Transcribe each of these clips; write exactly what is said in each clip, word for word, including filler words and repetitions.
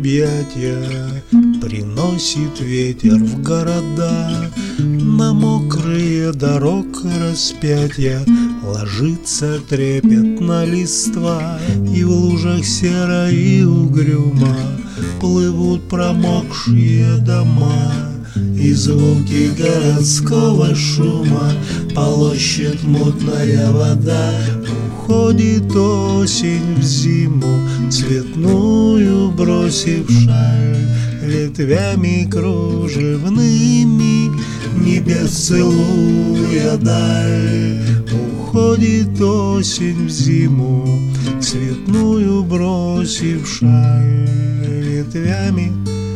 объятия приносит ветер в города. На мокрые дорог распятия ложится трепетно листва, и в лужах серо и угрюмо плывут промокшие дома. И звуки городского шума полощет мутная вода. Уходит осень в зиму цветную, бросив шаль, ветвями кружевными небес целуя даль. Уходит осень в зиму цветную, бросив шаль, ветвями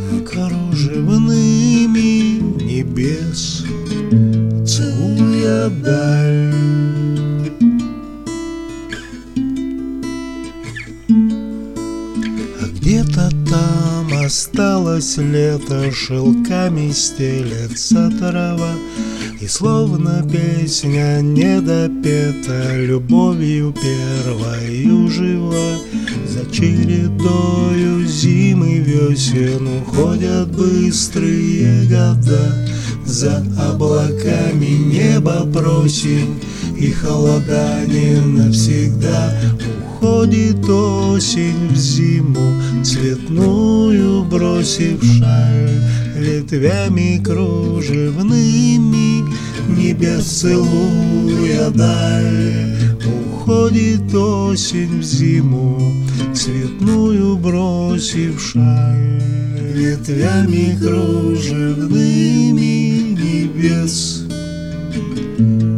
кружевными небес целуя даль. А где-то там осталось лето, шелками стелется трава, и словно песня недопета любовью первою жива. За чередою зимы весен уходят быстрые года, за облаками небо просим, и холода не навсегда. Уходит осень в зиму цветную, бросив шаль, ветвями кружевными небес целуя даль. Уходит осень в зиму цветную, бросив шаль, ветвями кружевными небес